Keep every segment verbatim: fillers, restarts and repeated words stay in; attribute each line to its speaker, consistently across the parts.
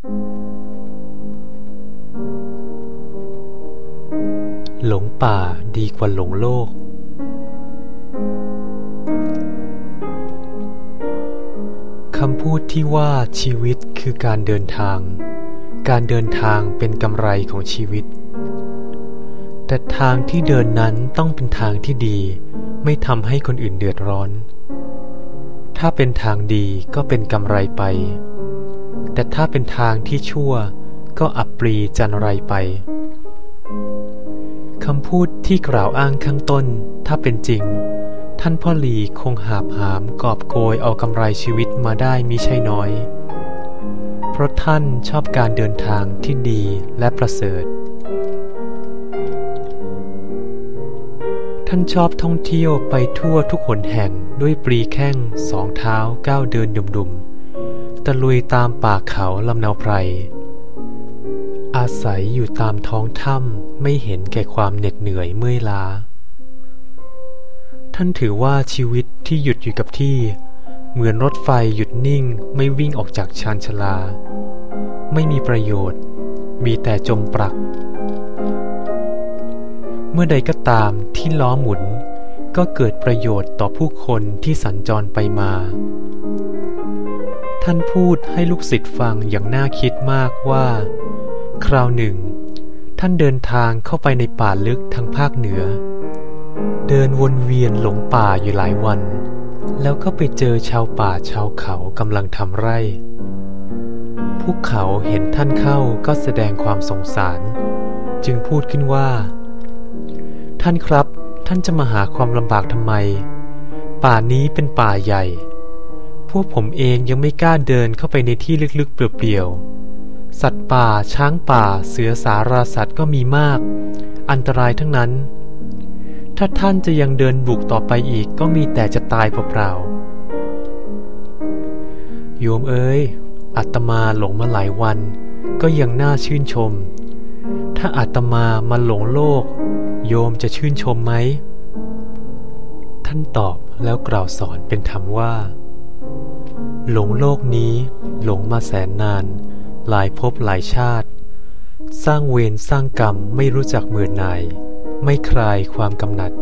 Speaker 1: หลงป่าดีกว่าหลงโลกคำพูดที่ว่าชีวิตคือการเดินทางการเดินทางเป็นกำไรของชีวิตแต่ทางที่เดินนั้นต้องเป็นทางที่ดีไม่ทำให้คนอื่นเดือดร้อนถ้าเป็นทางดีก็เป็นกำไรไปแต่ถ้าเป็นทางที่ชั่วก็อับปรีจันไรไปคำพูดที่กล่าวอ้างข้างต้นถ้าเป็นจริงท่านพ่อหลีคงหาบหามกอบโกยเอากำไรชีวิตมาได้มิใช่น้อยเพราะท่านชอบการเดินทางที่ดีและประเสริฐท่านชอบท่องเที่ยวไปทั่วทุกหนแห่งด้วยปรีแข้งสองเท้าก้าวเดินดุมๆตะลุยตามป่าเขาลำนาวไพรอาศัยอยู่ตามท้องถ้ำไม่เห็นแก่ความเหน็ดเหนื่อยเมื่อยล้าท่านถือว่าชีวิตที่หยุดอยู่กับที่เหมือนรถไฟหยุดนิ่งไม่วิ่งออกจากชานชาลาไม่มีประโยชน์มีแต่จมปลักเมื่อใดก็ตามที่ล้อหมุนก็เกิดประโยชน์ต่อผู้คนที่สัญจรไปมาท่านพูดให้ลูกศิษย์ฟังอย่างน่าคิดมากว่าคราวหนึ่งท่านเดินทางเข้าไปในป่าลึกทางภาคเหนือเดินวนเวียนหลงป่าอยู่หลายวันแล้วก็ไปเจอชาวป่าชาวเขากำลังทำไร่พวกเขาเห็นท่านเข้าก็แสดงความสงสารจึงพูดขึ้นว่าท่านครับท่านจะมาหาความลำบากทำไมป่านี้เป็นป่าใหญ่พวกผมเองยังไม่กล้าเดินเข้าไปในที่ลึกๆเปลี่ยวๆสัตว์ป่าช้างป่าเสือสาราสัตว์ก็มีมากอันตรายทั้งนั้นถ้าท่านจะยังเดินบุกต่อไปอีกก็มีแต่จะตายเปล่าๆโยมเอ๋ยอาตมาหลงมาหลายวันก็ยังน่าชื่นชมถ้าอาตมามาหลงโลกโยมจะชื่นชมไหมท่านตอบแล้วกล่าวสอนเป็นธรรมว่าหลงโลกนี้หลงมาแสนนานหลายภพหลายชาติสร้างเวรสร้างกรรมไม่รู้จักเบื่อหน่ายไม่คลายความกำหนัด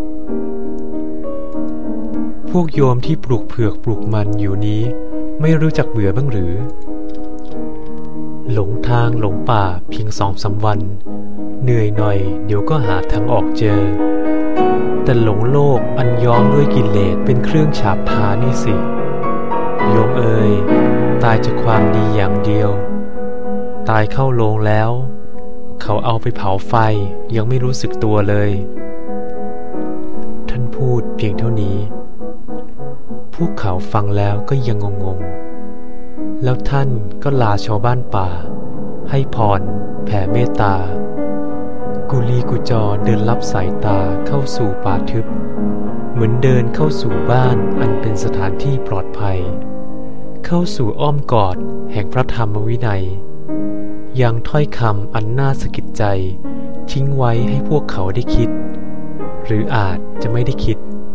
Speaker 1: พวกโยมที่ปลูกเผือกปลูกมันอยู่นี้ไม่รู้จักเบื่อบ้างหรือหลงทางหลงป่าเพียงสองสามวันเหนื่อยหน่อยเดี๋ยวก็หาทางออกเจอแต่หลงโลกอันย้อมด้วยกิเลสเป็นเครื่องฉาบทานี่สิโยมเอ๋ยตายจากความดีอย่างเดียวตายเข้าโลงแล้วเขาเอาไปเผาไฟยังไม่รู้สึกตัวเลยท่านพูดเพียงเท่านี้พวกเขาฟังแล้วก็ยังงงๆแล้วท่านก็ลาชาวบ้านป่าให้พรแผ่เมตตากุลีกุจอเดินลับสายตาเข้าสู่ป่าทึบเหมือนเดินเข้าสู่บ้านอันเป็นสถานที่ปลอดภัยเข้าสู่อ้อมกอดแห่งพระธรรมวินัยยังถ้อยคำอันน่าสะกิดใจทิ้งไว้ให้พวกเขาได้คิดหรืออาจจะไม่ได้คิด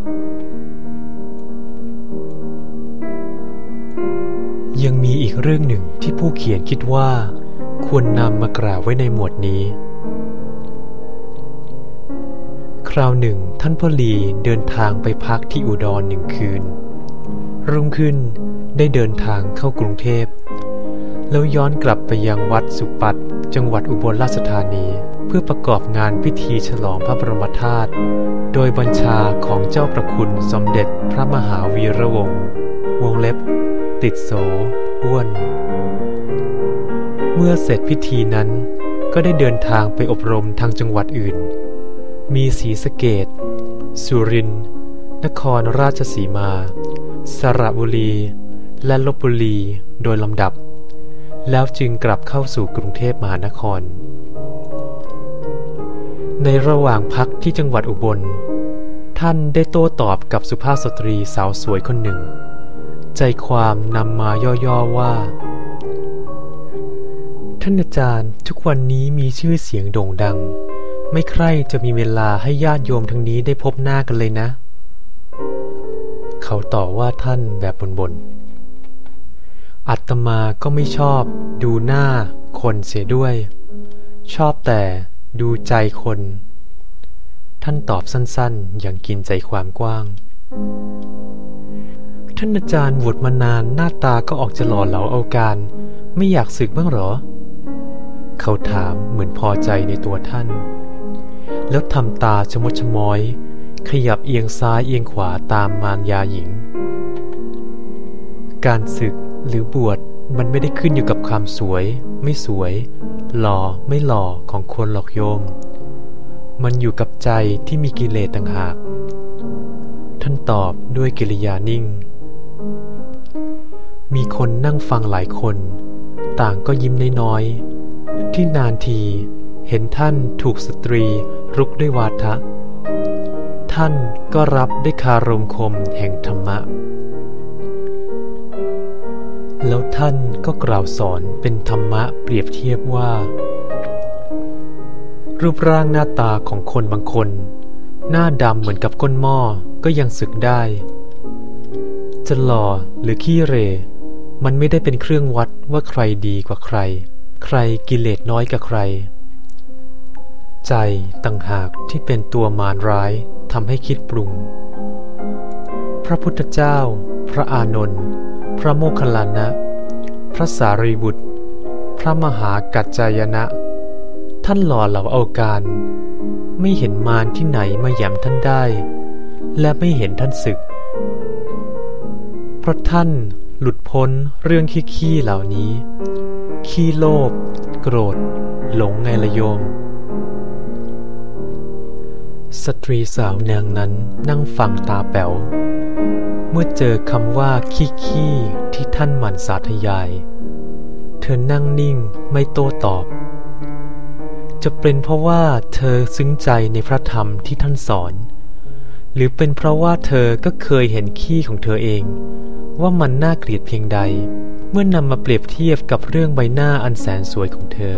Speaker 1: ยังมีอีกเรื่องหนึ่งที่ผู้เขียนคิดว่าควรนำมากล่าวไว้ในหมวดนี้คราวหนึ่งท่านพ่อหลีเดินทางไปพักที่อุดรหนึ่งคืนรุ่งขึ้นได้เดินทางเข้ากรุงเทพแล้วย้อนกลับไปยังวัดสุปัตจังหวัดอุบลราชธานีเพื่อประกอบงานพิธีฉลองพระบรมธาตุโดยบัญชาของเจ้าประคุณสมเด็จพระมหาวีระวงศ์วงเล็บติดโสอ้วนเมื่อเสร็จพิธีนั้นก็ได้เดินทางไปอบรมทางจังหวัดอื่นมีศรีสะเกษสุรินทร์นครราชสีมาสระบุรีและลพบุรีโดยลำดับแล้วจึงกลับเข้าสู่กรุงเทพมหานครในระหว่างพักที่จังหวัดอุบลท่านได้โต้ตอบกับสุภาพสตรีสาวสวยคนหนึ่งใจความนำมาย่อๆว่าท่านอาจารย์ทุกวันนี้มีชื่อเสียงโด่งดังไม่ใคร่จะมีเวลาให้ญาติโยมทั้งนี้ได้พบหน้ากันเลยนะเขาต่อว่าท่านแบบบ่นๆอาตมาก็ไม่ชอบดูหน้าคนเสียด้วยชอบแต่ดูใจคนท่านตอบสั้นๆอย่างกินใจความกว้างท่านอาจารย์บวชมานานหน้าตาก็ออกจะหล่อเหลาเอาการไม่อยากสึกบ้างหรอเขาถามเหมือนพอใจในตัวท่านแล้วทำตาชะมดชะม้อยขยับเอียงซ้ายเอียงขวาตามมารยาหญิงการสึกหรือบวชมันไม่ได้ขึ้นอยู่กับความสวยไม่สวยหล่อไม่หล่อของคนหรอกโยมมันอยู่กับใจที่มีกิเลสต่างหากท่านตอบด้วยกิริยานิ่งมีคนนั่งฟังหลายคนต่างก็ยิ้มน้อยๆที่นานทีเห็นท่านถูกสตรีรุกด้วยวาทะท่านก็รับด้วยคารมคมแห่งธรรมะแล้วท่านก็กล่าวสอนเป็นธรรมะเปรียบเทียบว่ารูปร่างหน้าตาของคนบางคนหน้าดำเหมือนกับก้นหม้อก็ยังสึกได้จะหล่อหรือขี้เหร่มันไม่ได้เป็นเครื่องวัดว่าใครดีกว่าใครใครกิเลสน้อยกว่าใครใจต่างหากที่เป็นตัวมารร้ายทำให้คิดปรุงพระพุทธเจ้าพระอานนท์พระโมคคัลลานะพระสารีบุตรพระมหากัจจายนะท่านหล่อเหลาเอาการไม่เห็นมารที่ไหนมาแหย่มท่านได้และไม่เห็นท่านสึกเพราะท่านหลุดพ้นเรื่องขี้ๆเหล่านี้ขี้โลภโกรธหลงไงละโยมสตรีสาวนางนั้นนั่งฟังตาแป๋วเมื่อเจอคำว่าขี้ๆที่ท่านหมั่นสาธยายเธอนั่งนิ่งไม่โต้ตอบจะเป็นเพราะว่าเธอซึ้งใจในพระธรรมที่ท่านสอนหรือเป็นเพราะว่าเธอก็เคยเห็นขี้ของเธอเองว่ามันน่าเกลียดเพียงใดเมื่อนำมาเปรียบเทียบกับเรื่องใบหน้าอันแสนสวยของเธอ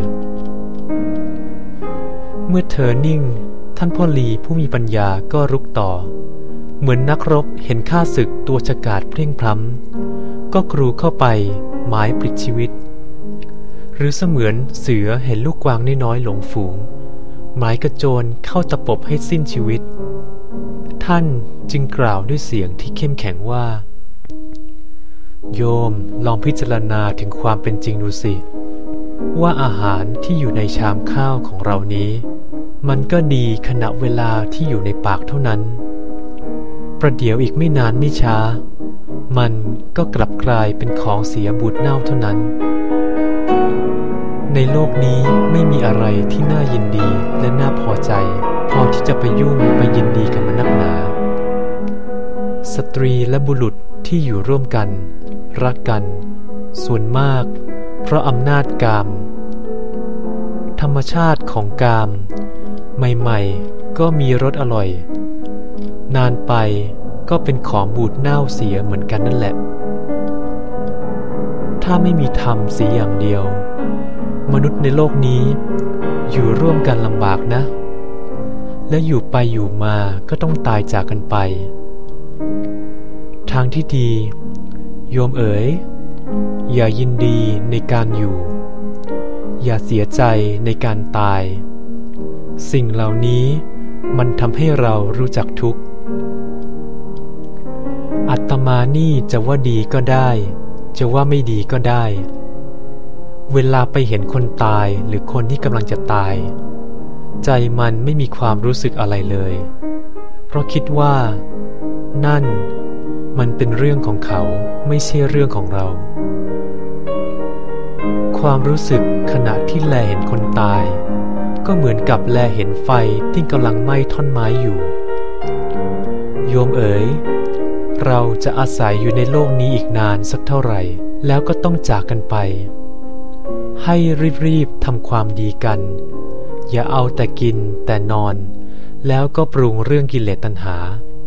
Speaker 1: เมื่อเธอนิ่งท่านพ่อลีผู้มีปัญญาก็รุกต่อเหมือนนักรบเห็นข้าศึกตัวฉกาจเพล่งพล้ำก็กรูเข้าไปหมายปลิดชีวิตหรือเสมือนเสือเห็นลูกกวางน้อยๆหลงฝูงหมายกระโจนเข้าตะปบให้สิ้นชีวิตท่านจึงกล่าวด้วยเสียงที่เข้มแข็งว่าโยมลองพิจารณาถึงความเป็นจริงดูสิว่าอาหารที่อยู่ในชามข้าวของเรานี้มันก็ดีขณะเวลาที่อยู่ในปากเท่านั้นประเดี๋ยวอีกไม่นานไม่ช้ามันก็กลับกลายเป็นของเสียบูดเน่าเท่านั้นในโลกนี้ไม่มีอะไรที่น่ายินดีและน่าพอใจพอที่จะไปยุ่งไปยินดีกันมานักหนาสตรีและบุรุษที่อยู่ร่วมกันรักกันส่วนมากเพราะอำนาจกามธรรมชาติของกามใหม่ๆก็มีรสอร่อยนานไปก็เป็นของบูดเน่าเสียเหมือนกันนั่นแหละถ้าไม่มีธรรมเสียอย่างเดียวมนุษย์ในโลกนี้อยู่ร่วมกันลำบากนะและอยู่ไปอยู่มาก็ต้องตายจากกันไปทางที่ดีโยมเอ๋ยอย่ายินดีในการอยู่อย่าเสียใจในการตายสิ่งเหล่านี้มันทำให้เรารู้จักทุกข์อาตมานี่จะว่าดีก็ได้จะว่าไม่ดีก็ได้เวลาไปเห็นคนตายหรือคนที่กำลังจะตายใจมันไม่มีความรู้สึกอะไรเลยเพราะคิดว่านั่นมันเป็นเรื่องของเขาไม่ใช่เรื่องของเราความรู้สึกขณะที่แลเห็นคนตายก็เหมือนกับแลเห็นไฟที่กำลังไหม้ท่อนไม้อยู่โยมเอ๋ยเราจะอาศัยอยู่ในโลกนี้อีกนานสักเท่าไหร่แล้วก็ต้องจากกันไปให้รีบๆทำความดีกันอย่าเอาแต่กินแต่นอนแล้วก็ปรุงเรื่องกิเลสตัณหา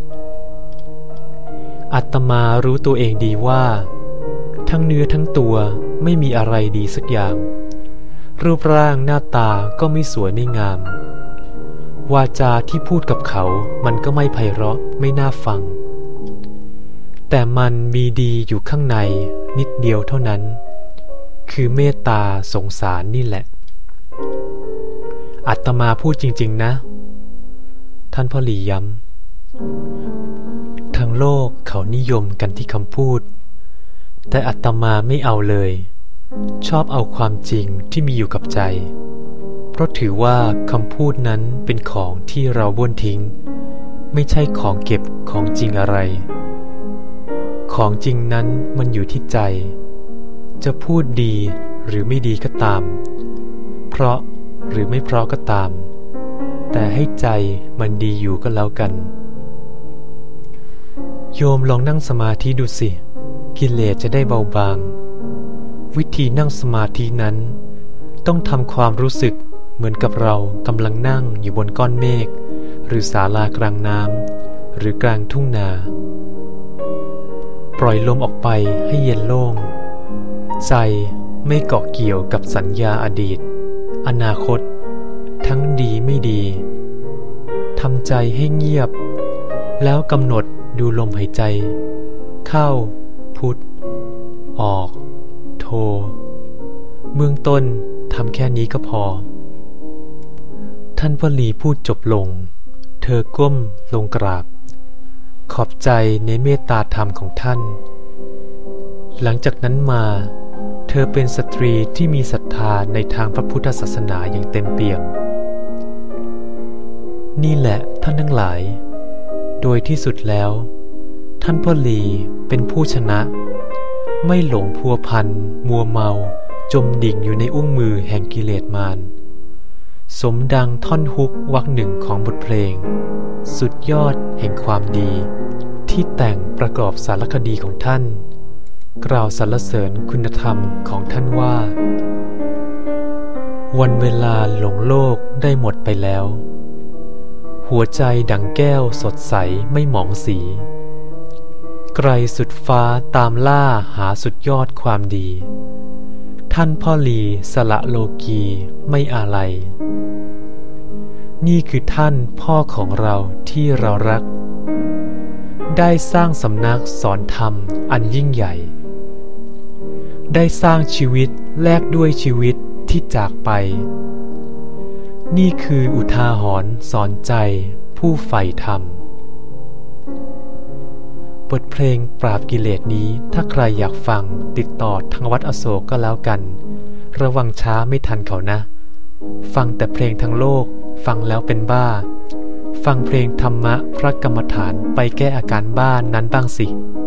Speaker 1: อาตมารู้ตัวเองดีว่าทั้งเนื้อทั้งตัวไม่มีอะไรดีสักอย่างรูปร่างหน้าตาก็ไม่สวยไม่งามวาจาที่พูดกับเขามันก็ไม่ไพเราะไม่น่าฟังแต่มันมีดีอยู่ข้างในนิดเดียวเท่านั้นคือเมตตาสงสารนี่แหละอาตมาพูดจริงๆนะท่านพ่อหลีย้ำทั้งโลกเขานิยมกันที่คำพูดแต่อาตมาไม่เอาเลยชอบเอาความจริงที่มีอยู่กับใจเพราะถือว่าคำพูดนั้นเป็นของที่เราบ้วนทิ้งไม่ใช่ของเก็บของจริงอะไรของจริงนั้นมันอยู่ที่ใจจะพูดดีหรือไม่ดีก็ตามเพราะหรือไม่เพราะก็ตามแต่ให้ใจมันดีอยู่ก็แล้วกันโยมลองนั่งสมาธิดูสิกิเลสจะได้เบาบางวิธีนั่งสมาธินั้นต้องทำความรู้สึกเหมือนกับเรากำลังนั่งอยู่บนก้อนเมฆหรือศาลากลางน้ำหรือกลางทุ่งนาปล่อยลมออกไปให้เย็นโล่งใจไม่เกาะเกี่ยวกับสัญญาอดีตอนาคตทั้งดีไม่ดีทำใจให้เงียบแล้วกำหนดดูลมหายใจเข้าพุทออกโทเบื้องต้นทำแค่นี้ก็พอท่านพ่อหลีพูดจบลงเธอก้มลงกราบขอบใจในเมตตาธรรมของท่านหลังจากนั้นมาเธอเป็นสตรีที่มีศรัทธาในทางพระพุทธศาสนาอย่างเต็มเปี่ยมนี่แหละท่านทั้งหลายโดยที่สุดแล้วท่านพ่อหลีเป็นผู้ชนะไม่หลงพัวพันมัวเมาจมดิ่งอยู่ในอุ้งมือแห่งกิเลสมารสมดังท่อนฮุกวรรคหนึ่งของบทเพลงสุดยอดแห่งความดีที่แต่งประกอบสารคดีของท่านกล่าวสรรเสริญคุณธรรมของท่านว่าวันเวลาหลงโลกได้หมดไปแล้วหัวใจดังแก้วสดใสไม่หมองสีไกลสุดฟ้าตามล่าหาสุดยอดความดีท่านพ่อหลีสละโลกีไม่อาลัยนี่คือท่านพ่อของเราที่เรารักได้สร้างสำนักสอนธรรมอันยิ่งใหญ่ได้สร้างชีวิตแลกด้วยชีวิตที่จากไปนี่คืออุทาหรณ์สอนใจผู้ใฝ่ธรรมบทเพลงปราบกิเลสนี้ถ้าใครอยากฟังติดต่อทางวัดอโศกก็แล้วกันระวังช้าไม่ทันเขานะฟังแต่เพลงทางโลกฟังแล้วเป็นบ้าฟังเพลงธรรมะพระกรรมฐานไปแก้อาการบ้านั้นบ้างสิ